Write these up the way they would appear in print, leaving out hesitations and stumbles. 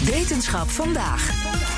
Wetenschap vandaag.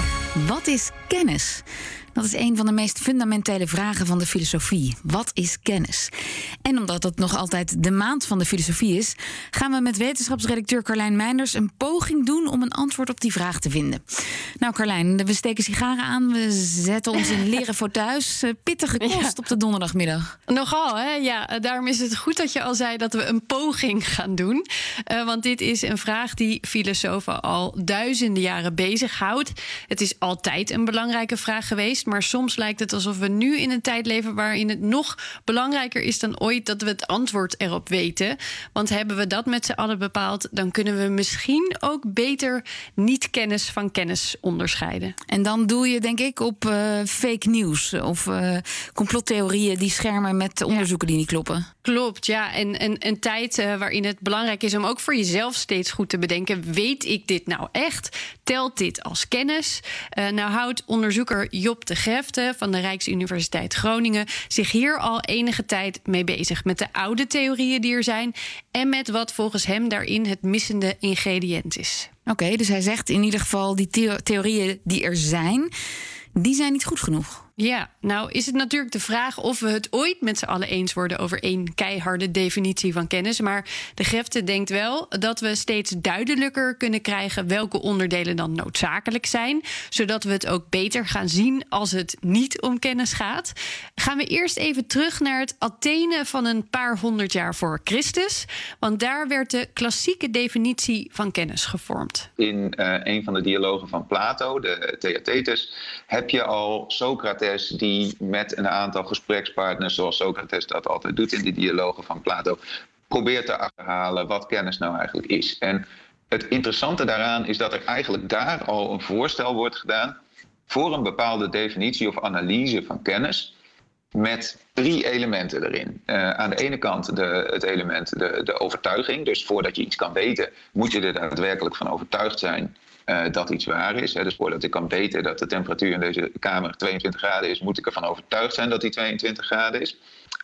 Wat is kennis? Dat is een van de meest fundamentele vragen van de filosofie. Wat is kennis? En omdat het nog altijd de maand van de filosofie is, gaan we met wetenschapsredacteur Carlijn Meinders een poging doen om een antwoord op die vraag te vinden. Nou Carlijn, we steken sigaren aan, we zetten ons in leren fauteuils. Pittige kost op de donderdagmiddag. Nogal, hè? Ja, daarom is het goed dat je al zei dat we een poging gaan doen. Want dit is een vraag die filosofen al duizenden jaren bezighoudt. Het is altijd een belangrijke vraag geweest. Maar soms lijkt het alsof we nu in een tijd leven waarin het nog belangrijker is dan ooit dat we het antwoord erop weten. Want hebben we dat met z'n allen bepaald, dan kunnen we misschien ook beter niet-kennis van kennis onderscheiden. En dan doe je denk ik op fake nieuws of complottheorieën die schermen met onderzoeken die niet kloppen. Klopt, ja. En een tijd waarin het belangrijk is om ook voor jezelf steeds goed te bedenken, weet ik dit nou echt? Telt dit als kennis? Nou houdt onderzoeker Job de Grefte van de Rijksuniversiteit Groningen zich hier al enige tijd mee bezig. Met de oude theorieën die er zijn en met wat volgens hem daarin het missende ingrediënt is. Oké, dus hij zegt in ieder geval die theorieën die er zijn, die zijn niet goed genoeg. Ja, nou is het natuurlijk de vraag of we het ooit met z'n allen eens worden over één keiharde definitie van kennis. Maar de Grefte denkt wel dat we steeds duidelijker kunnen krijgen welke onderdelen dan noodzakelijk zijn, zodat we het ook beter gaan zien als het niet om kennis gaat. Gaan we eerst even terug naar het Athene van een paar honderd jaar voor Christus. Want daar werd de klassieke definitie van kennis gevormd. In een van de dialogen van Plato, de Theaetetus, heb je al Socrates die met een aantal gesprekspartners, zoals Socrates dat altijd doet in die dialogen van Plato, probeert te achterhalen wat kennis nou eigenlijk is. En het interessante daaraan is dat er eigenlijk daar al een voorstel wordt gedaan voor een bepaalde definitie of analyse van kennis met 3 elementen erin. Aan de ene kant het element de overtuiging. Dus voordat je iets kan weten, moet je er daadwerkelijk van overtuigd zijn dat iets waar is. Dus voordat ik kan weten dat de temperatuur in deze kamer 22 graden is, moet ik ervan overtuigd zijn dat die 22 graden is.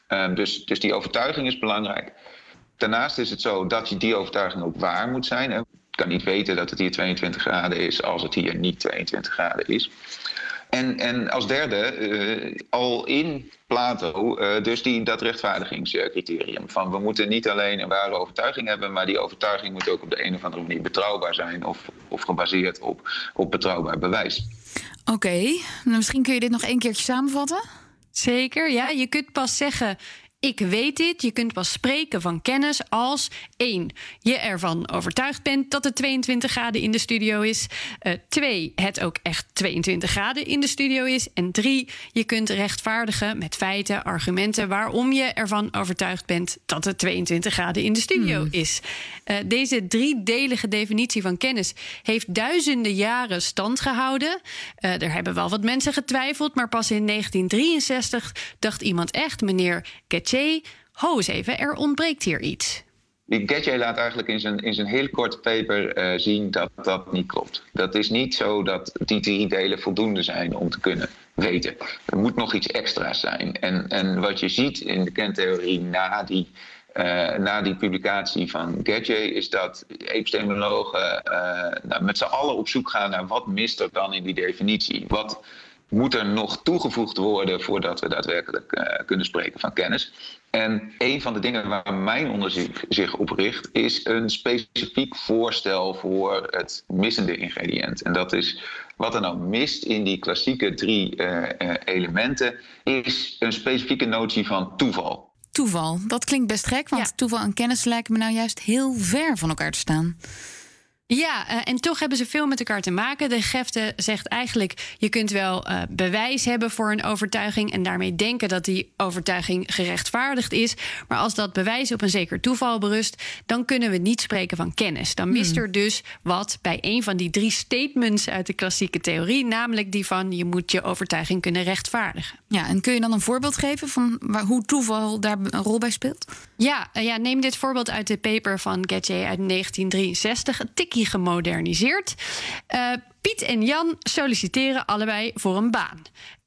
Dus die overtuiging is belangrijk. Daarnaast is het zo dat die overtuiging ook waar moet zijn. Ik kan niet weten dat het hier 22 graden is als het hier niet 22 graden is. En als derde, al in Plato, dus dat rechtvaardigingscriterium. Van we moeten niet alleen een ware overtuiging hebben, maar die overtuiging moet ook op de een of andere manier betrouwbaar zijn of gebaseerd op betrouwbaar bewijs. Oké, misschien kun je dit nog 1 keertje samenvatten? Zeker, ja. Je kunt pas zeggen, ik weet dit. Je kunt pas spreken van kennis als 1. Je ervan overtuigd bent dat het 22 graden in de studio is. 2. Het ook echt 22 graden in de studio is. En 3. Je kunt rechtvaardigen met feiten, argumenten waarom je ervan overtuigd bent dat het 22 graden in de studio is. Deze 3-delige definitie van kennis heeft duizenden jaren stand gehouden. Er hebben wel wat mensen getwijfeld, maar pas in 1963 dacht iemand echt, meneer Getje, ho eens even, er ontbreekt hier iets. Getje laat eigenlijk in zijn heel korte paper zien dat dat niet klopt. Dat is niet zo dat die 3 delen voldoende zijn om te kunnen weten. Er moet nog iets extra's zijn. En wat je ziet in de kentheorie na die publicatie van Getje is dat epistemologen met z'n allen op zoek gaan naar wat mist er dan in die definitie. Wat moet er nog toegevoegd worden voordat we daadwerkelijk kunnen spreken van kennis. En een van de dingen waar mijn onderzoek zich op richt is een specifiek voorstel voor het missende ingrediënt. En dat is wat er nou mist in die klassieke 3 elementen is een specifieke notie van toeval. Toeval, dat klinkt best gek, want toeval en kennis lijken me nou juist heel ver van elkaar te staan. Ja, en toch hebben ze veel met elkaar te maken. De Grefte zegt eigenlijk, je kunt wel bewijs hebben voor een overtuiging en daarmee denken dat die overtuiging gerechtvaardigd is. Maar als dat bewijs op een zeker toeval berust, dan kunnen we niet spreken van kennis. Dan mist er dus wat bij een van die 3 statements uit de klassieke theorie, namelijk die van je moet je overtuiging kunnen rechtvaardigen. Ja, en kun je dan een voorbeeld geven van hoe toeval daar een rol bij speelt? Ja, neem dit voorbeeld uit de paper van Getje uit 1963. Een tikkie gemoderniseerd. Piet en Jan solliciteren allebei voor een baan.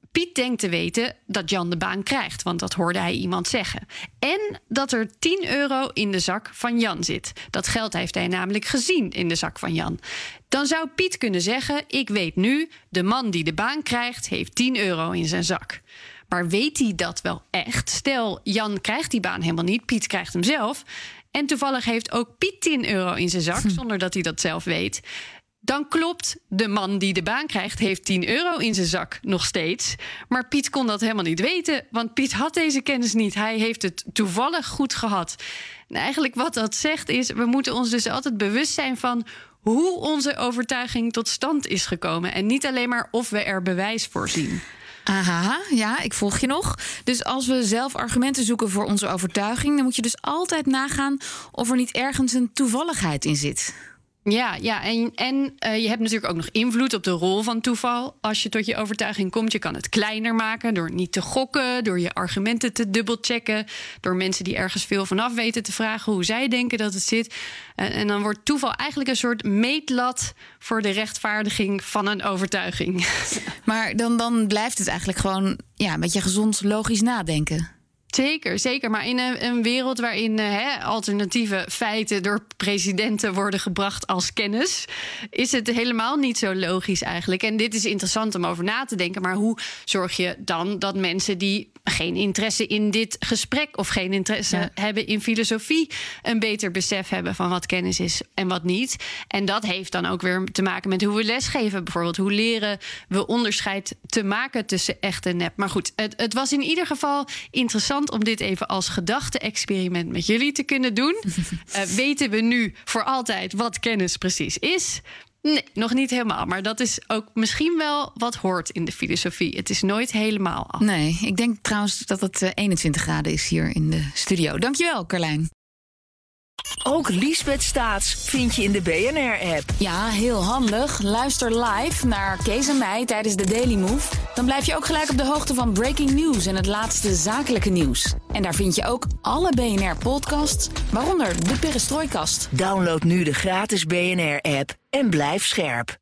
Piet denkt te weten dat Jan de baan krijgt, want dat hoorde hij iemand zeggen. En dat er €10 in de zak van Jan zit. Dat geld heeft hij namelijk gezien in de zak van Jan. Dan zou Piet kunnen zeggen, ik weet nu, de man die de baan krijgt heeft €10 in zijn zak. Maar weet hij dat wel echt? Stel, Jan krijgt die baan helemaal niet, Piet krijgt hem zelf. En toevallig heeft ook Piet €10 in zijn zak, zonder dat hij dat zelf weet. Dan klopt, de man die de baan krijgt heeft €10 in zijn zak nog steeds. Maar Piet kon dat helemaal niet weten, want Piet had deze kennis niet. Hij heeft het toevallig goed gehad. En eigenlijk wat dat zegt is, we moeten ons dus altijd bewust zijn van hoe onze overtuiging tot stand is gekomen. En niet alleen maar of we er bewijs voor zien. Aha, ja, ik volg je nog. Dus als we zelf argumenten zoeken voor onze overtuiging, dan moet je dus altijd nagaan of er niet ergens een toevalligheid in zit. Ja, en je hebt natuurlijk ook nog invloed op de rol van toeval. Als je tot je overtuiging komt, je kan het kleiner maken door niet te gokken, door je argumenten te dubbelchecken, door mensen die ergens veel vanaf weten te vragen hoe zij denken dat het zit. En dan wordt toeval eigenlijk een soort meetlat voor de rechtvaardiging van een overtuiging. Maar dan blijft het eigenlijk gewoon een beetje gezond logisch nadenken. Zeker. Maar in een wereld waarin alternatieve feiten door presidenten worden gebracht als kennis, is het helemaal niet zo logisch eigenlijk. En dit is interessant om over na te denken. Maar hoe zorg je dan dat mensen die geen interesse in dit gesprek of geen interesse hebben in filosofie een beter besef hebben van wat kennis is en wat niet? En dat heeft dan ook weer te maken met hoe we lesgeven bijvoorbeeld. Hoe leren we onderscheid te maken tussen echt en nep? Maar goed, het was in ieder geval interessant om dit even als gedachte-experiment met jullie te kunnen doen. Weten we nu voor altijd wat kennis precies is? Nee, nog niet helemaal. Maar dat is ook misschien wel wat hoort in de filosofie. Het is nooit helemaal af. Nee, ik denk trouwens dat het 21 graden is hier in de studio. Dankjewel, Carlijn. Ook Liesbeth Staats vind je in de BNR-app. Ja, heel handig. Luister live naar Kees en mij tijdens de Daily Move. Dan blijf je ook gelijk op de hoogte van breaking news en het laatste zakelijke nieuws. En daar vind je ook alle BNR-podcasts, waaronder de Perestrooikast. Download nu de gratis BNR-app en blijf scherp.